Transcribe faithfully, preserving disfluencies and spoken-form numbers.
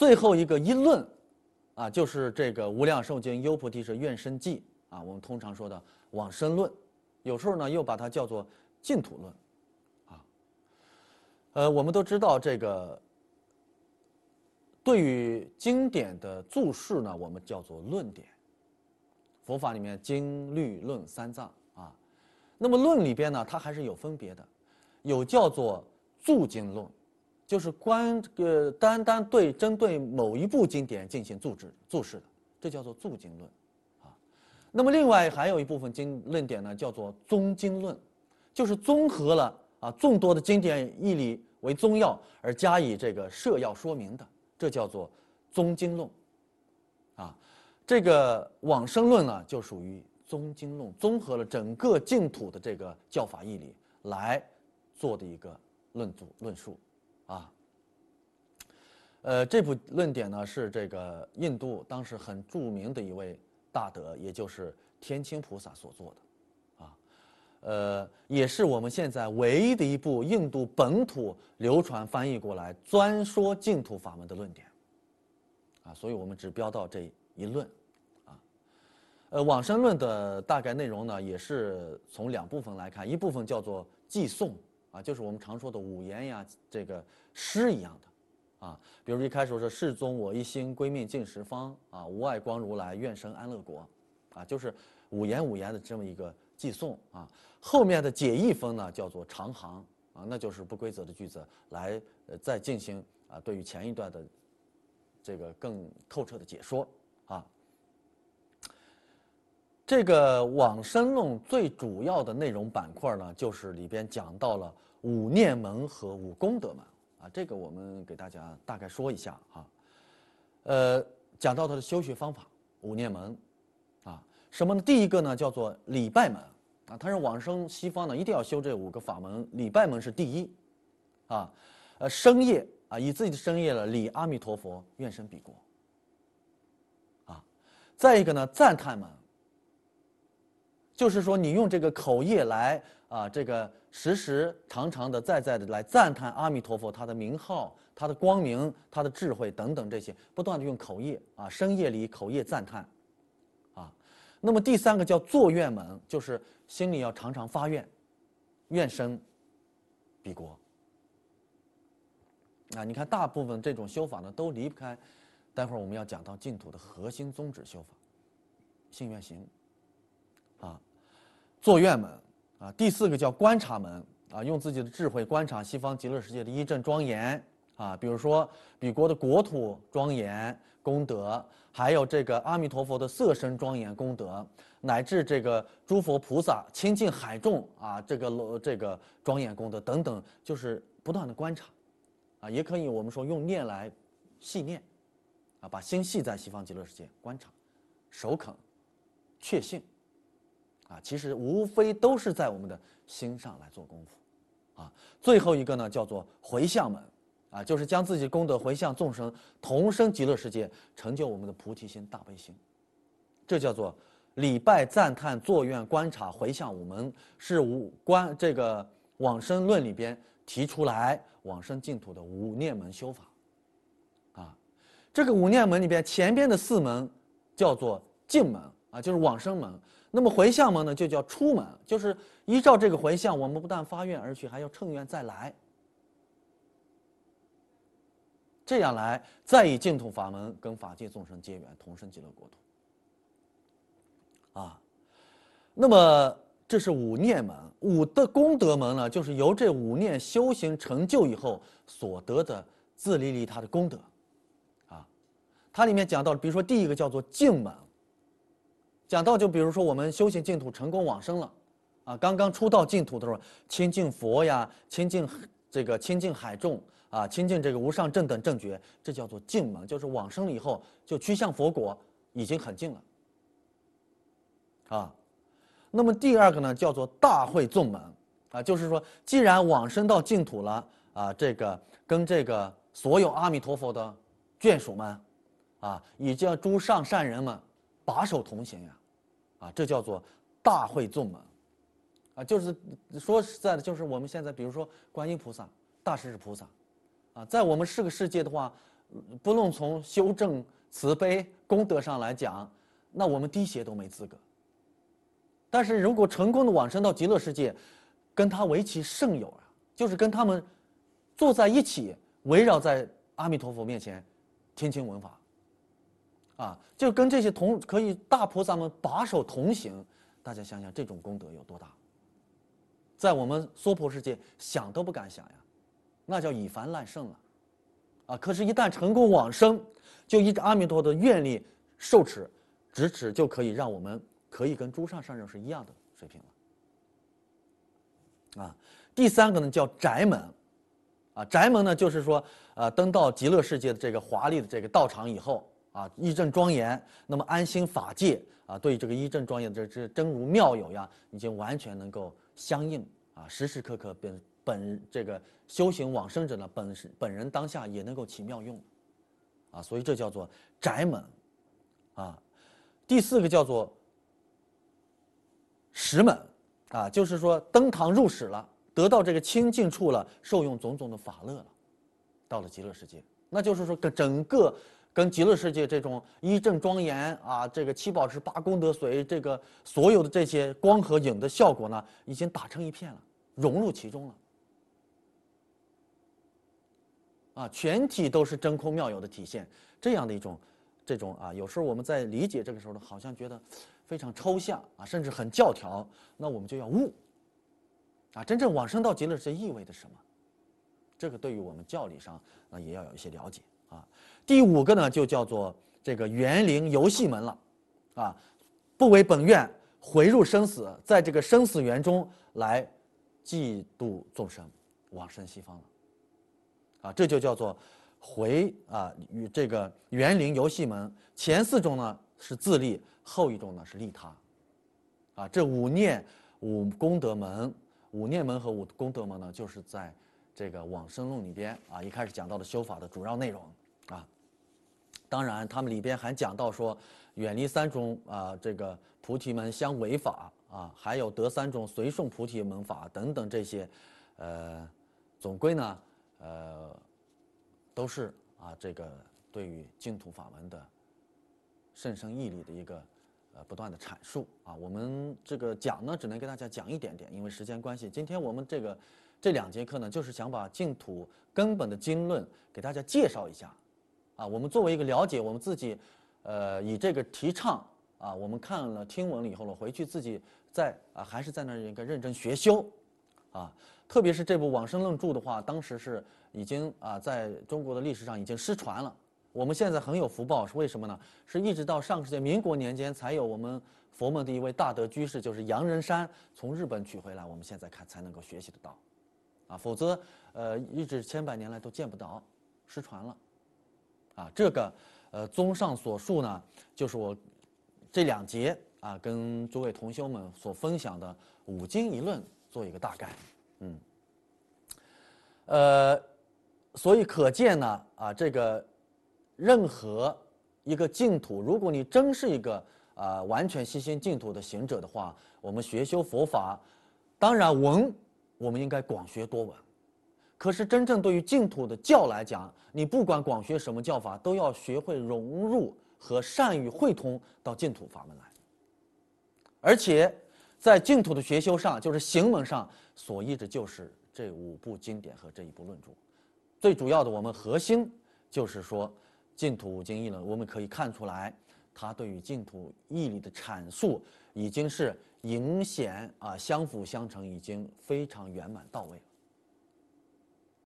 最后一个一论，啊，就是这个《无量寿经》优菩提是愿生记啊，我们通常说的往生论，有时候呢又把它叫做净土论，啊，呃，我们都知道这个对于经典的注释呢，我们叫做论点。佛法里面经律论三藏啊，那么论里边呢，它还是有分别的，有叫做注经论，就是关呃单单对针对某一部经典进行注释注释的，这叫做注经论啊。那么另外还有一部分经论点呢，叫做综经论，就是综合了啊众多的经典义理为宗要而加以这个摄要说明的，这叫做综经论啊。这个往生论呢，就属于综经论，综合了整个净土的这个教法义理来做的一个论著论述，啊，呃，这部论点呢是这个印度当时很著名的一位大德，也就是天亲菩萨所做的，啊，呃，也是我们现在唯一的一部印度本土流传翻译过来专说净土法门的论点，啊，所以我们只标到这一论。呃，往生论的大概内容呢，也是从两部分来看，一部分叫做偈颂啊，就是我们常说的五言呀，这个诗一样的，啊，比如一开始说世宗我一心归命尽十方啊，无碍光如来愿生安乐国，啊，就是五言五言的这么一个偈颂啊。后面的解义分呢叫做长行啊，那就是不规则的句子来呃再进行啊对于前一段的这个更透彻的解说啊。这个往生论最主要的内容板块呢，就是里边讲到了五念门和五功德门啊，这个我们给大家大概说一下哈。呃，讲到它的修学方法，五念门啊，什么呢？第一个呢叫做礼拜门啊，它是往生西方呢一定要修这五个法门，礼拜门是第一啊。呃，生业啊，以自己的生业了礼阿弥陀佛，愿生彼国啊。再一个呢，赞叹门。就是说，你用这个口业来啊，这个时时常常的、在在的来赞叹阿弥陀佛他的名号、他的光明、他的智慧等等这些，不断的用口业啊，声业里口业赞叹，啊，那么第三个叫作愿门，就是心里要常常发愿，愿生彼国。啊，你看大部分这种修法呢，都离不开，待会儿我们要讲到净土的核心宗旨修法，信愿行，啊。作愿门啊，第四个叫观察门啊，用自己的智慧观察西方极乐世界的一正庄严啊，比如说彼国的国土庄严功德，还有这个阿弥陀佛的色身庄严功德，乃至这个诸佛菩萨亲近海众啊，这个这个庄严功德等等，就是不断的观察啊，也可以我们说用念来细念啊，把心系在西方极乐世界观察，首肯确信。啊，其实无非都是在我们的心上来做功夫，啊，最后一个呢叫做回向门，啊，就是将自己的功德回向众生，同生极乐世界，成就我们的菩提心、大悲心，这叫做礼拜、赞叹、作愿、观察、回向五门，是五观这个往生论里边提出来往生净土的五念门修法，啊，这个五念门里边前边的四门叫做净门啊，就是往生门。那么回向门呢，就叫出门，就是依照这个回向，我们不但发愿而去，还要乘愿再来，这样来再以净土法门跟法界众生结缘，同生极乐国土。啊，那么这是五念门，五的功德门呢，就是由这五念修行成就以后所得的自利利他的功德。啊，它里面讲到，比如说第一个叫做净门。讲到就比如说我们修行净土成功往生了，啊，刚刚出到净土的时候，亲近佛呀，亲近这个亲近海众啊，亲近这个无上正等正觉，这叫做净门，就是往生了以后就趋向佛国，已经很近了。啊，那么第二个呢叫做大会众门，啊，就是说既然往生到净土了，啊，这个跟这个所有阿弥陀佛的眷属们，啊，以及诸上善人们把手同行呀。啊，这叫做大会众门，啊，就是说实在的，就是我们现在比如说观音菩萨、大势至菩萨，啊，在我们这个世界的话， 不论从修正、慈悲、功德上来讲，那我们滴血都没资格。但是如果成功的往生到极乐世界，跟他为其圣友啊，就是跟他们坐在一起，围绕在阿弥陀佛面前听经闻法，啊，就跟这些同可以大菩萨们把手同行，大家想想这种功德有多大？在我们娑婆世界想都不敢想呀，那叫以凡赖圣了，啊！可是，一旦成功往生，就依着阿弥陀的愿力受持、执持，就可以让我们可以跟诸上善人是一样的水平了。啊，第三个呢叫宅门，啊，宅门呢就是说，呃，登到极乐世界的这个华丽的这个道场以后，啊，义正庄严，那么安心法界，啊，对这个义正庄严的这这真如妙有呀，已经完全能够相应，啊，时时刻刻本本这个修行往生者呢，本本人当下也能够起妙用，啊，所以这叫做宅门，啊，第四个叫做石门。啊，就是说登堂入室了，得到这个清净处了，受用种种的法乐了，到了极乐世界，那就是说跟整个跟极乐世界这种一正庄严啊，这个七宝池八功德水，这个所有的这些光和影的效果呢，已经打成一片了，融入其中了。啊，全体都是真空妙有的体现，这样的一种这种啊，有时候我们在理解这个时候呢，好像觉得非常抽象啊，甚至很教条，那我们就要悟啊，真正往生到极乐世界意味着什么？这个对于我们教理上那也要有一些了解啊。第五个呢，就叫做这个园林游戏门了，啊，不为本愿，回入生死，在这个生死园中来济度众生，往生西方了，啊，这就叫做回啊与这个园林游戏门。前四种呢是自利，后一种呢是利他，啊，这五念五功德门，五念门和五功德门呢，就是在这个往生论里边啊，一开始讲到的修法的主要内容啊。当然，他们里边还讲到说，远离三种啊这个菩提门相违法啊，还有得三种随顺菩提门法等等这些，呃，总归呢，呃，都是啊这个对于净土法门的甚深义理的一个呃不断的阐述啊。我们这个讲呢，只能给大家讲一点点，因为时间关系。今天我们这个这两节课呢，就是想把净土根本的经论给大家介绍一下啊。我们作为一个了解我们自己，呃，以这个提倡啊，我们看了听闻了以后呢，回去自己在啊还是在那儿一个认真学修啊。特别是这部《往生论著》的话，当时是已经啊在中国的历史上已经失传了。我们现在很有福报，是为什么呢？是一直到上世纪民国年间，才有我们佛门的一位大德居士，就是杨仁山，从日本取回来，我们现在看才能够学习得到，啊，否则呃一直千百年来都见不到，失传了，啊，这个呃综上所述呢，就是我这两节啊跟诸位同修们所分享的五经一论做一个大概，嗯，呃，所以可见呢，啊这个。任何一个净土，如果你真是一个啊、呃、完全悉心净土的行者的话，我们学修佛法，当然闻我们应该广学多闻，可是真正对于净土的教来讲，你不管广学什么教法，都要学会融入和善于汇通到净土法门来。而且在净土的学修上，就是行门上所依的就是这五部经典和这一部论著。最主要的，我们核心就是说。净土五经义论，我们可以看出来，它对于净土义理的阐述已经是隐显啊相辅相成，已经非常圆满到位了。